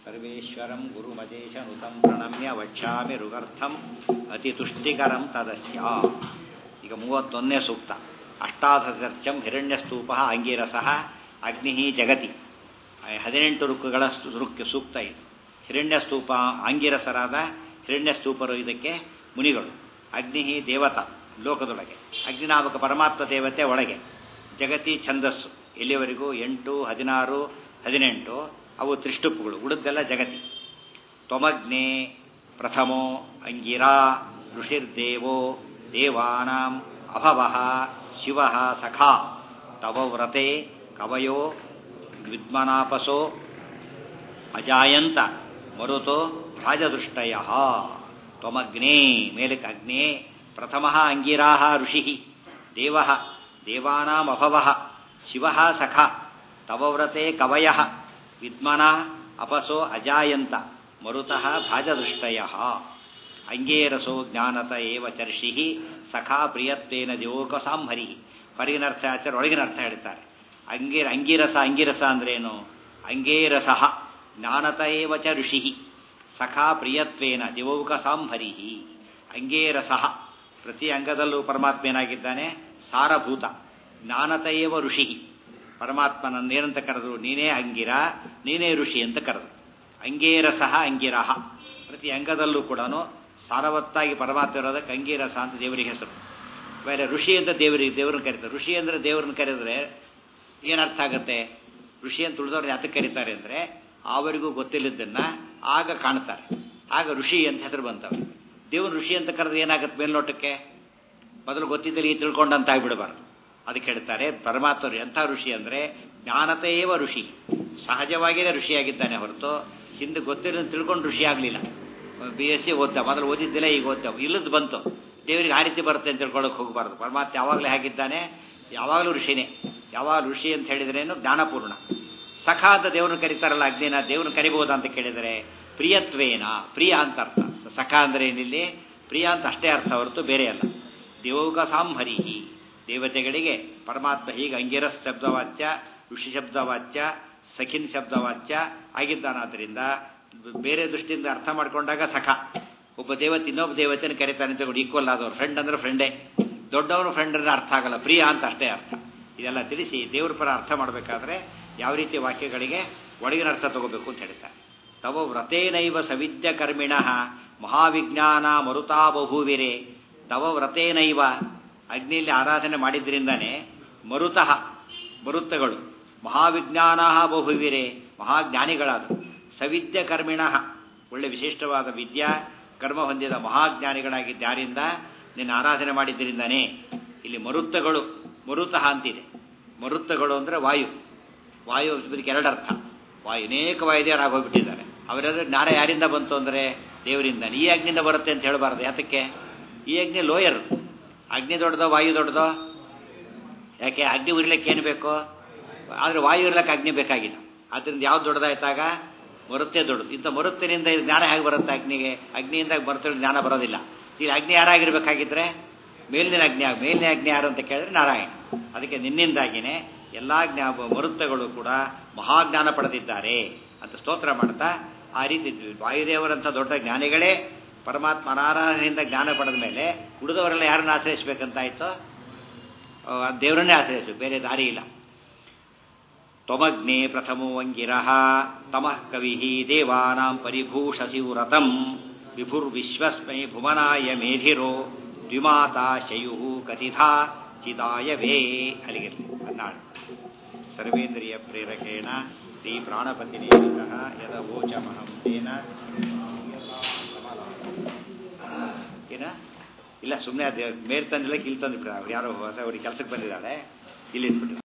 ಸರ್ವೇಶ್ವರಂ ಗುರುಮಜೇಶನುತಂ ಪ್ರಣಮ್ಯ ವಕ್ಷ್ಯಾಮಿ ಋಗರ್ಥಂ ಅತಿ ತುಷ್ಟಿಕರಂ ತದಸ್ಯ. ಈಗ 31ನೇ ಸೂಕ್ತ. ಅಷ್ಟಾದಶರ್ಚಂ ಹಿರಣ್ಯಸ್ತೂಪ ಅಂಗಿರಸಃ ಅಗ್ನಿ ಜಗತಿ. 18 ಋಕ್ಕುಗಳ ಸೂಕ್ತ ಇದು. ಹಿರಣ್ಯಸ್ತೂಪ ಅಂಗಿರಸರಾದ ಹಿರಣ್ಯಸ್ತೂಪರು ಇದಕ್ಕೆ ಮುನಿಗಳು. ಅಗ್ನಿ ದೇವತಾ ಲೋಕದೊಳಗೆ, ಅಗ್ನಿನಾಮಕ ಪರಮಾತ್ಮ ದೇವತೆ ಒಳಗೆ, ಜಗತಿ ಛಂದಸ್ಸು ಎಲ್ಲಿವರೆಗೂ 8, 16, 18 ಅವು ತ್ರಿಷ್ಟುಪ್ಪುಗಳು, ಉಳಿದೆಲ್ಲ ಜಗತಿ. ತ್ವಮಗ್ನೇ ಪ್ರಥಮೋ ಅಂಗಿರಾ ಋಷಿರ್ದೇವೋ ದೇವಾನಾಂ ಅಭವಃ ಶಿವಃ ಸಖಾ ತವ ವ್ರತೆ ಕವಯೋ ವಿದ್ಮನಾಪಸೋ ಅಜಾಯಂತ ಮರುತೋ ರಾಜದೃಷ್ಟಯಃ. ತ್ವಮಗ್ನೇ ಮೇಲಕ್ಕೆ ಅಗ್ನೇ, ಪ್ರಥಮಃ ಅಂಗಿರಾಃ ಋಷಿಃ ದೇವಃ ದೇವಾನಾಂ ಅಭವಃ ಶಿವಃ ಸಖಾ ತವ ವ್ರತೆ ಕವಯಃ ವಿದ್ಮನಾ ಅಪಸೋ ಅಜಾಯಂತ ಮರುತಃ ಭಾಜದೃಷ್ಟಯಃ. ಅಂಗೇರಸೋ ಜ್ಞಾನತ ಏವ ಚರ್ಷಿ ಸಖಾ ಪ್ರಿಯತ್ವೇನ ದೇವೋಕಸಾಂಹರಿ. ಹೊರಗಿನ ಅರ್ಥ ಆಚಾರ, ಒಳಗಿನ ಅರ್ಥ ಹೇಳ್ತಾರೆ. ಅಂಗಿರಸ ಅಂದ್ರೇನು? ಅಂಗೇರಸಃ ಜ್ಞಾನತ ಏವ ಚ ಋಷಿ ಸಖಾ ಪ್ರಿಯತ್ವೇನ ದಿವೌಕಸಾಂಹರಿ. ಅಂಗೇರಸಃ ಪ್ರತಿ ಅಂಗದಲ್ಲೂ ಪರಮಾತ್ಮ ಏನಾಗಿದ್ದಾನೆ? ಸಾರಭೂತ. ಜ್ಞಾನತ ಏವ ಋಷಿ, ಪರಮಾತ್ಮನನ್ನೇನಂತ ಕರೆದ್ರು? ನೀನೇ ಅಂಗಿರ, ನೀನೇ ಋಷಿ ಅಂತ ಕರೆದ್ರು. ಅಂಗೇರಸಃ ಅಂಗಿರಹ. ಪ್ರತಿ ಅಂಗದಲ್ಲೂ ಕೂಡ ಸಾರವತ್ತಾಗಿ ಪರಮಾತ್ಮ ಇರೋದಕ್ಕೆ ಅಂಗೀರಸ ಅಂತ ದೇವರಿಗೆ ಹೆಸರು. ಬೇರೆ ಋಷಿ ಅಂತ ದೇವರನ್ನ ಕರೀತಾರೆ. ಋಷಿ ಅಂದರೆ ದೇವರನ್ನ ಕರೆದ್ರೆ ಏನರ್ಥ ಆಗುತ್ತೆ? ಋಷಿ ಅಂತ ಉಳಿದವ್ರು ಯಾತಕ್ಕೆ ಕರೀತಾರೆ ಅಂದರೆ ಅವರಿಗೂ ಗೊತ್ತಿಲ್ಲದನ್ನ ಆಗ ಕಾಣ್ತಾರೆ, ಆಗ ಋಷಿ ಅಂತ ಹೆಸರು ಬಂತವ್ರು. ದೇವರು ಋಷಿ ಅಂತ ಕರೆದ್ರೆ ಏನಾಗುತ್ತೆ? ಮೇಲ್ನೋಟಕ್ಕೆ ಮೊದಲು ಗೊತ್ತಿದ್ದಲ್ಲಿ ತಿಳ್ಕೊಂಡಂತ ಆಗಿಬಿಡಬಾರ್ದು. ಅದಕ್ಕೆ ಹೇಳ್ತಾರೆ ಪರಮಾತ್ಮರು ಎಂಥ ಋಷಿ ಅಂದರೆ ಜ್ಞಾನತೆಯೇವ ಋಷಿ, ಸಹಜವಾಗಿಯೇ ಋಷಿಯಾಗಿದ್ದಾನೆ ಹೊರತು ಹಿಂದೆ ಗೊತ್ತಿರೋ ತಿಳ್ಕೊಂಡು ಋಷಿ ಆಗಲಿಲ್ಲ. BSc ಓದ್ದ, ಮೊದಲು ಓದಿದ್ದಿಲ್ಲ, ಈಗ ಓದ್ದ, ಇಲ್ಲದ್ದು ಬಂತು. ದೇವರಿಗೆ ಆ ರೀತಿ ಬರುತ್ತೆ ಅಂತ ತಿಳ್ಕೊಳ್ಳೋಕೆ ಹೋಗಬಾರ್ದು. ಪರಮಾತ್ಮ ಯಾವಾಗಲೇ ಹಾಗಿದ್ದಾನೆ, ಯಾವಾಗಲೂ ಋಷಿನೇ. ಯಾವಾಗ ಋಷಿ ಅಂತ ಹೇಳಿದ್ರೇನು? ಜ್ಞಾನಪೂರ್ಣ. ಸಖ ಅಂತ ದೇವ್ರನ್ನ ಕರೀತಾರಲ್ಲ, ಅಗ್ನಿನ ದೇವ್ರನ್ನ ಕರಿಬಹುದಾ ಅಂತ ಕೇಳಿದರೆ ಪ್ರಿಯತ್ವೇನ, ಪ್ರಿಯ ಅಂತ ಅರ್ಥ. ಸಖ ಅಂದರೆ ಏನಿಲ್ಲಿ ಪ್ರಿಯ ಅಂತ ಅಷ್ಟೇ ಅರ್ಥ ಹೊರತು ಬೇರೆ ಅಲ್ಲ. ದೇವೋಕಸಾಂಹರಿಹಿ, ದೇವತೆಗಳಿಗೆ ಪರಮಾತ್ಮ ಹೀಗೆ ಅಂಗಿರಸ್ ಶಬ್ದವಾಚ್ಯ, ಋಷಿ ಶಬ್ದವಾಚ್ಯ, ಸಖಿನ್ ಶಬ್ದವಾಚ್ಯ ಆಗಿದ್ದಾನಾದ್ರಿಂದ ಬೇರೆ ದೃಷ್ಟಿಯಿಂದ ಅರ್ಥ ಮಾಡ್ಕೊಂಡಾಗ ಸಖ. ಒಬ್ಬ ದೇವತೆ ಇನ್ನೊಬ್ಬ ದೇವತೆಯನ್ನು ಕರೀತಾನೆ ಅಂತ ಈಕ್ವಲ್ ಆದವ್ರು. ಫ್ರೆಂಡ್ ಅಂದ್ರೆ ಫ್ರೆಂಡೇ, ದೊಡ್ಡವರು ಫ್ರೆಂಡ್ ಅಂದ್ರೆ ಅರ್ಥ ಆಗಲ್ಲ, ಪ್ರಿಯ ಅಂತ ಅಷ್ಟೇ ಅರ್ಥ. ಇದೆಲ್ಲ ತಿಳಿಸಿ ದೇವ್ರ ಪರ ಅರ್ಥ ಮಾಡಬೇಕಾದ್ರೆ ಯಾವ ರೀತಿ ವಾಕ್ಯಗಳಿಗೆ ಒಳಗಿನ ಅರ್ಥ ತಗೋಬೇಕು ಅಂತ ಹೇಳ್ತಾರೆ. ತವ ವ್ರತೇನೈವ ಸವಿದ್ಯ ಕರ್ಮಿಣಃ ಮಹಾವಿಜ್ಞಾನ ಮರುತಾ ಬಹುವಿರೆ. ತವ ವ್ರತೇನೈವ, ಅಗ್ನಿಯಲ್ಲಿ ಆರಾಧನೆ ಮಾಡಿದ್ರಿಂದಾನೆ ಮರುತಃ, ಮರುತ್ತಗಳು, ಮಹಾವಿಜ್ಞಾನ ಬಹುವಿರೆ, ಮಹಾಜ್ಞಾನಿಗಳಾದ, ಸವಿದ್ಯ ಕರ್ಮಿಣಃ ಒಳ್ಳೆ ವಿಶಿಷ್ಟವಾದ ವಿದ್ಯಾ ಕರ್ಮ ಹೊಂದಿದ ಮಹಾಜ್ಞಾನಿಗಳಾಗಿದ್ದಾರಿಂದ ನಿನ್ನ ಆರಾಧನೆ ಮಾಡಿದ್ದರಿಂದಾನೆ. ಇಲ್ಲಿ ಮರುತ್ತಗಳು, ಮರುತಃ ಅಂತಿದೆ. ಮರುತ್ತಗಳು ಅಂದರೆ ವಾಯು. ವಾಯು ಇದಕ್ಕೆ ಎರಡು ಅರ್ಥ. ವಾಯು ಅನೇಕ ವಾಯುದೇವರಾಗೋಗ್ಬಿಟ್ಟಿದ್ದಾರೆ. ಅವರೆಲ್ಲರೂ ಜ್ಞಾನ ಯಾರಿಂದ ಬಂತು ಅಂದರೆ ದೇವರಿಂದ. ಈ ಅಗ್ನಿಯಿಂದ ಬರುತ್ತೆ ಅಂತ ಹೇಳಬಾರ್ದು. ಯಾತಕ್ಕೆ? ಈ ಅಗ್ನಿ ಲೋಯರ್. ಅಗ್ನಿ ದೊಡ್ಡದೋ ವಾಯು ದೊಡ್ಡದೋ? ಯಾಕೆ? ಅಗ್ನಿ ಉರಿಲಿಕ್ಕೆ ಏನು ಬೇಕು? ಆದರೆ ವಾಯು ಇರ್ಲಿಕ್ಕೆ ಅಗ್ನಿ ಬೇಕಾಗಿಲ್ಲ. ಆದ್ದರಿಂದ ಯಾವ್ದು ದೊಡ್ಡದಾಯ್ತಾಗ? ಮರುತ್ತೇ ದೊಡ್ಡದು. ಇಂಥ ಮರುತ್ತಿನಿಂದ ಇದು ಜ್ಞಾನ ಹೇಗೆ ಬರುತ್ತೆ ಅಗ್ನಿಗೆ? ಅಗ್ನಿಯಿಂದ ಮರುತ್ತ ಜ್ಞಾನ ಬರೋದಿಲ್ಲ. ಈಗ ಅಗ್ನಿ ಯಾರಾಗಿರ್ಬೇಕಾಗಿದ್ರೆ ಮೇಲಿನ ಅಗ್ನಿ. ಮೇಲಿನ ಅಗ್ನಿ ಯಾರು ಅಂತ ಕೇಳಿದ್ರೆ ನಾರಾಯಣ. ಅದಕ್ಕೆ ನಿನ್ನಿಂದಾಗಿನೇ ಎಲ್ಲ ಮರುತ್ತಗಳು ಕೂಡ ಮಹಾಜ್ಞಾನ ಪಡೆದಿದ್ದಾರೆ ಅಂತ ಸ್ತೋತ್ರ ಮಾಡ್ತಾ, ಆ ರೀತಿ ವಾಯುದೇವರಂಥ ದೊಡ್ಡ ಜ್ಞಾನಿಗಳೇ ಪರಮಾತ್ಮ ಅನಾರಾಧನೆಯಿಂದ ಜ್ಞಾನ ಪಡೆದ ಮೇಲೆ ಉಳಿದವರೆಲ್ಲ ಯಾರನ್ನ ಆಶ್ರಯಿಸಬೇಕಂತಾಯ್ತು? ದೇವರನ್ನೇ ಆಶ್ರಯಿಸಬೇಕು, ಬೇರೆ ದಾರಿ ಇಲ್ಲ. ತ್ವಮಗ್ನೇ ಪ್ರಥಮೋ ಅಂಗಿರಃ ತಮಃ ಕವಿಃ ದೇವಾನಾಂ ಪರಿಭೂಷಸಿ ವ್ರತಂ ವಿಭುರ್ವಿಶ್ವಸ್ಮೈ ಭುವನಾಯ ಮೇಧಿರೋ ದ್ವಿಮಾತಾ ಶಯುಃ ಕಥಿತಾ ಚಿದಾಯವೇ. ಅಲ್ಲಿಗಿರಲಿ 14. ಸರ್ವೇಂದ್ರಿಯ ಪ್ರೇರಕೇಣ ಶ್ರೀ ಪ್ರಾಣಪತಿನೇಮಿತಃ ಯದವೋಚಮಹಂ ತೇನ. ಏನ ಇಲ್ಲ, ಸುಮ್ಮನೆ ಅದು ಮೇಲ್ ತಂದಿಲ್ಲ, ಇಲ್ಲಿ ತಂದುಬಿಟ್ರೆ. ಅವ್ರು ಯಾರೋ ಹೊಸ ಅವ್ರಿಗೆ ಕೆಲಸಕ್ಕೆ ಬಂದಿದ್ದಾಳೆ, ಇಲ್ಲಿ ಇಟ್ಬಿಟ್ರೆ.